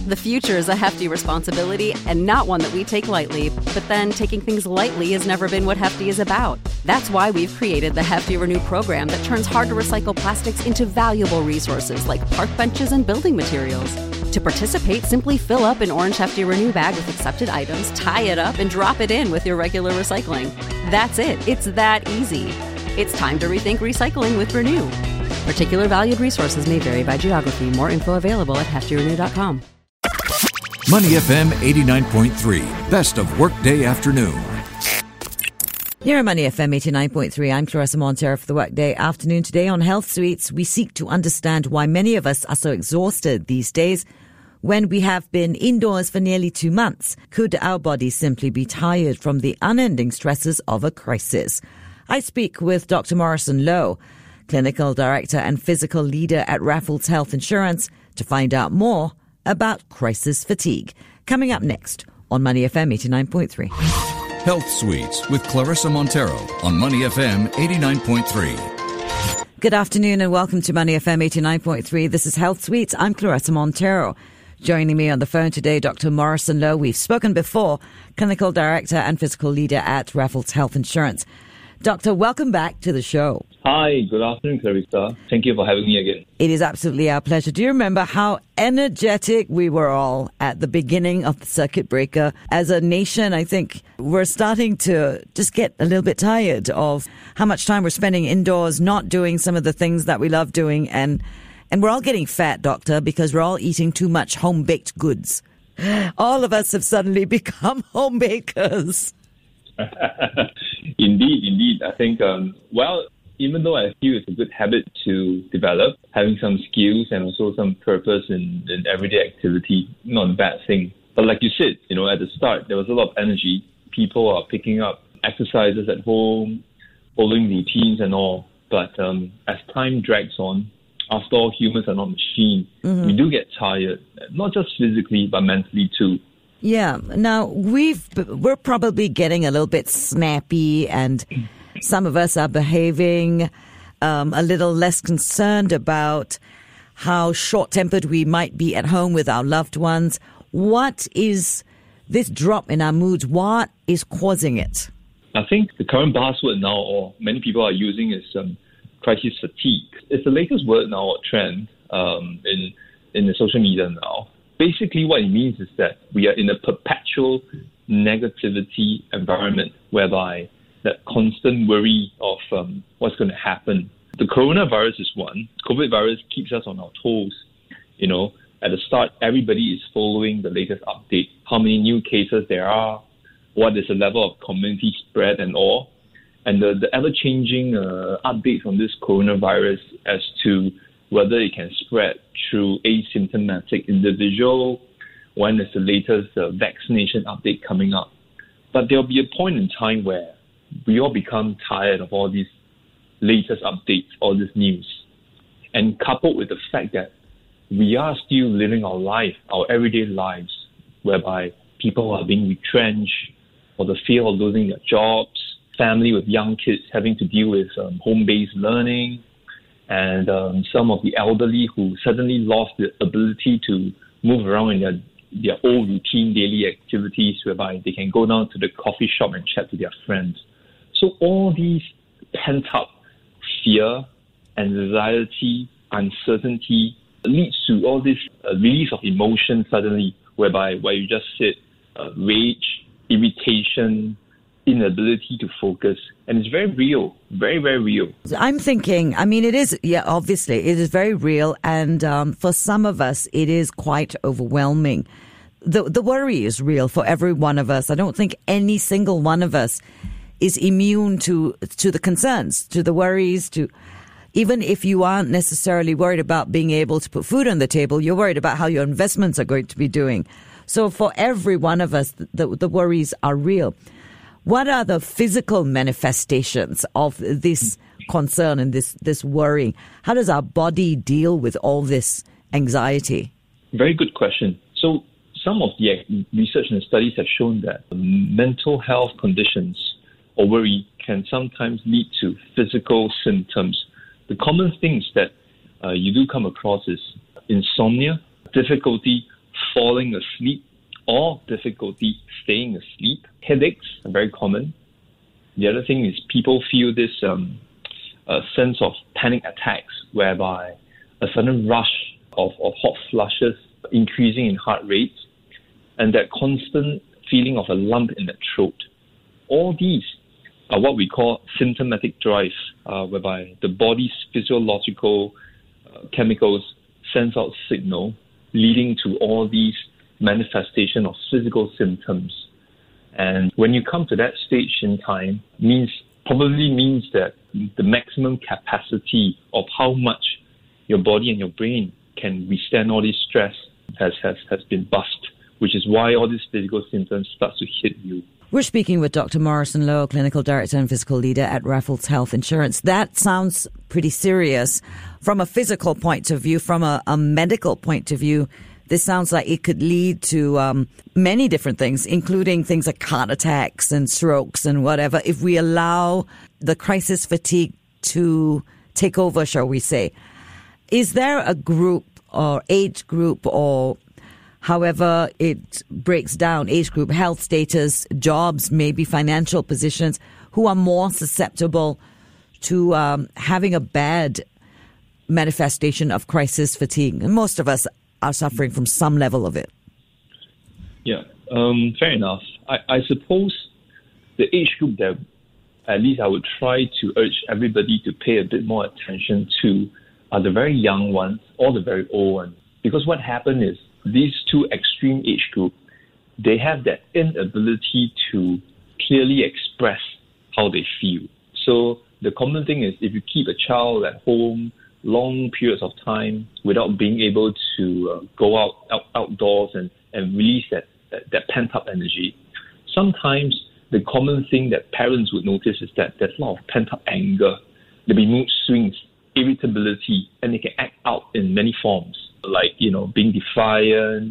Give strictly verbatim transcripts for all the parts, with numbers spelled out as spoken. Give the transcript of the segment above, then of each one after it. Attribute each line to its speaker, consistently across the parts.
Speaker 1: The future is a hefty responsibility and not one that we take lightly, but then taking things lightly has never been what Hefty is about. That's why we've created the Hefty Renew program that turns hard-to-recycle plastics into valuable resources like park benches and building materials. To participate, simply fill up an orange Hefty Renew bag with accepted items, tie it up, and drop it in with your regular recycling. That's it. It's that easy. It's time to rethink recycling with Renew. Particular valued resources may vary by geography. More info available at hefty renew dot com.
Speaker 2: Money F M eighty-nine point three, best of workday afternoon.
Speaker 3: Here at Money F M eighty-nine point three, I'm Clarissa Montero for the Workday Afternoon. Today on Health Suites, we seek to understand why many of us are so exhausted these days when we have been indoors for nearly two months. Could our bodies simply be tired from the unending stresses of a crisis? I speak with Doctor Morrison Low, Clinical Director and Physical Leader at Raffles Health Insurance, to find out more about crisis fatigue. Coming up next on Money F M eighty-nine point three.
Speaker 2: Health Suites with Clarissa Montero on Money F M eighty-nine point three.
Speaker 3: Good afternoon and welcome to Money F M eighty-nine point three. This is Health Suites. I'm Clarissa Montero. Joining me on the phone today, Doctor Morrison Low. We've spoken before, Clinical Director and Physical Leader at Raffles Health Insurance. Doctor, welcome back to the show.
Speaker 4: Hi, good afternoon, Clarissa. Thank you for having me again.
Speaker 3: It is absolutely our pleasure. Do you remember how energetic we were all at the beginning of the circuit breaker? As a nation, I think we're starting to just get a little bit tired of how much time we're spending indoors, not doing some of the things that we love doing. And, and we're all getting fat, Doctor, because we're all eating too much home-baked goods. All of us have suddenly become home bakers.
Speaker 4: Indeed, indeed. I think, um, well, even though I feel it's a good habit to develop, having some skills and also some purpose in, in everyday activity, not a bad thing. But like you said, you know, at the start, there was a lot of energy. People are picking up exercises at home, following routines and all. But um, as time drags on, after all, humans are not machines. Mm-hmm. We do get tired, not just physically, but mentally too.
Speaker 3: Yeah. Now, we've, we're probably getting a little bit snappy, and some of us are behaving um, a little less concerned about how short-tempered we might be at home with our loved ones. What is this drop in our moods? What is causing it?
Speaker 4: I think the current buzzword now, or many people are using, is um, crisis fatigue. It's the latest word now, or trend um, in in the social media now. Basically, what it means is that we are in a perpetual negativity environment whereby that constant worry of um, what's going to happen. The coronavirus is one. COVID virus keeps us on our toes. You know, at the start, everybody is following the latest update, how many new cases there are, what is the level of community spread and all. And the, the ever-changing uh, updates on this coronavirus as to whether it can spread through asymptomatic individual, when is the latest uh, vaccination update coming up. But there'll be a point in time where we all become tired of all these latest updates, all this news. And coupled with the fact that we are still living our life, our everyday lives, whereby people are being retrenched or the fear of losing their jobs, family with young kids having to deal with um, home-based learning, and um, some of the elderly who suddenly lost the ability to move around in their, their old routine daily activities, whereby they can go down to the coffee shop and chat to their friends. So all these pent-up fear, anxiety, uncertainty leads to all this uh, release of emotion suddenly, whereby where you just said uh, rage, irritation, inability to focus, and it's very real, very, very real.
Speaker 3: I'm thinking, I mean, it is, yeah, obviously, it is very real, and um, for some of us, it is quite overwhelming. The the worry is real for every one of us. I don't think any single one of us is immune to to the concerns, to the worries, to even if you aren't necessarily worried about being able to put food on the table, you're worried about how your investments are going to be doing. So for every one of us, the, the worries are real. What are the physical manifestations of this concern and this, this worrying? How does our body deal with all this anxiety?
Speaker 4: Very good question. So some of the research and studies have shown that mental health conditions or worry can sometimes lead to physical symptoms. The common things that uh, you do come across is insomnia, difficulty falling asleep or difficulty staying asleep. Headaches are very common. The other thing is people feel this um, uh, sense of panic attacks, whereby a sudden rush of, of hot flushes, increasing in heart rates, and that constant feeling of a lump in the throat. All these are what we call symptomatic drive, uh, whereby the body's physiological uh, chemicals sends out signal leading to all these manifestation of physical symptoms. And when you come to that stage in time, means probably means that the maximum capacity of how much your body and your brain can withstand all this stress has, has, has been bust, which is why all these physical symptoms start to hit you.
Speaker 3: We're speaking with Doctor Morrison Loh, Clinical Director and Physical Leader at Raffles Health Insurance. That sounds pretty serious from a physical point of view, from a, a medical point of view. This sounds like it could lead to um, many different things, including things like heart attacks and strokes and whatever, if we allow the crisis fatigue to take over, shall we say. Is there a group or age group or however it breaks down, age group, health status, jobs, maybe financial positions, who are more susceptible to um, having a bad manifestation of crisis fatigue? And most of us are suffering from some level of it.
Speaker 4: Yeah, um, fair enough. I, I suppose the age group that at least I would try to urge everybody to pay a bit more attention to are the very young ones or the very old ones. Because what happened is these two extreme age groups, they have that inability to clearly express how they feel. So the common thing is if you keep a child at home long periods of time without being able to uh, go out, out outdoors and, and release that, that, that pent-up energy, sometimes the common thing that parents would notice is that there's a lot of pent-up anger. There'll be mood swings, irritability, and they can act out in many forms, like, you know, being defiant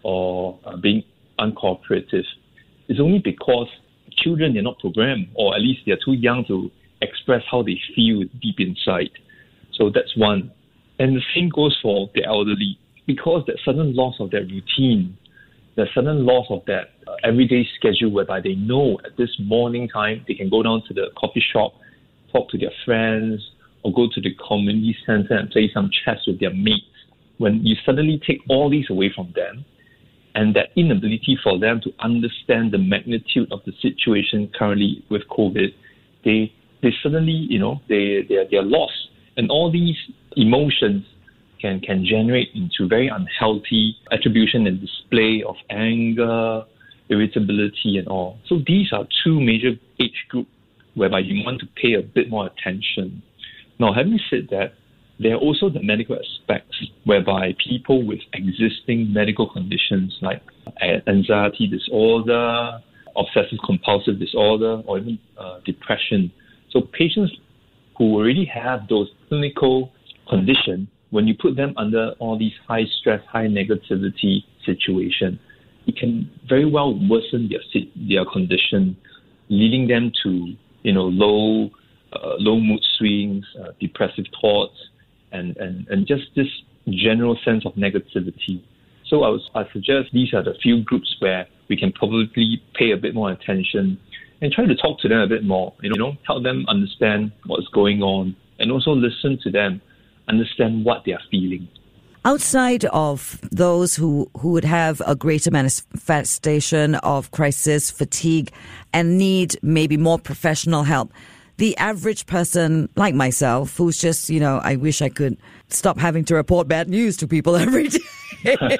Speaker 4: or uh, being uncooperative. It's only because children are not programmed, or at least they're too young to express how they feel deep inside. So that's one. And the same goes for the elderly, because that sudden loss of that routine, the sudden loss of that uh, everyday schedule whereby they know at this morning time they can go down to the coffee shop, talk to their friends, or go to the community center and play some chess with their mates. When you suddenly take all these away from them, and that inability for them to understand the magnitude of the situation currently with COVID, they they suddenly, you know, they they are, they are lost. And all these emotions can, can generate into very unhealthy attribution and display of anger, irritability, and all. So these are two major age groups whereby you want to pay a bit more attention. Now, having said that, there are also the medical aspects whereby people with existing medical conditions like anxiety disorder, obsessive compulsive disorder, or even uh, depression. So patients who already have those clinical conditions, when you put them under all these high stress, high negativity situation, it can very well worsen their their condition, leading them to, you know, low uh, low mood swings, uh, depressive thoughts, and, and, and just this general sense of negativity. So I, was, I suggest these are the few groups where we can probably pay a bit more attention and try to talk to them a bit more, you know, help them understand what's going on, and also listen to them, understand what they are feeling.
Speaker 3: Outside of those who, who would have a greater manifestation of crisis fatigue and need maybe more professional help, the average person like myself who's just, you know, I wish I could stop having to report bad news to people every day.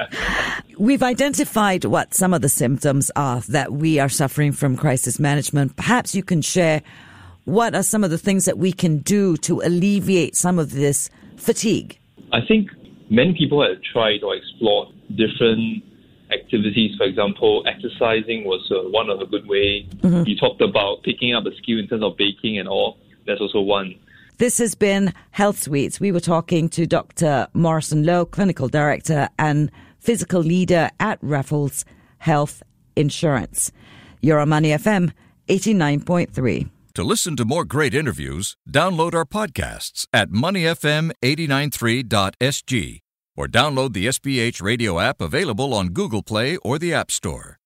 Speaker 3: We've identified what some of the symptoms are that we are suffering from crisis management. Perhaps you can share what are some of the things that we can do to alleviate some of this fatigue.
Speaker 4: I think many people have tried or explored different activities. For example, exercising was uh, one of a good way. Mm-hmm. You talked about picking up a skill in terms of baking and all. That's also one.
Speaker 3: This has been Health Suites. We were talking to Doctor Morrison Loh, Clinical Director and Physical Leader at Raffles Health Insurance. You're on Money F M eighty-nine point three.
Speaker 2: To listen to more great interviews, download our podcasts at money f m eight nine three dot s g. or download the S B H Radio app available on Google Play or the App Store.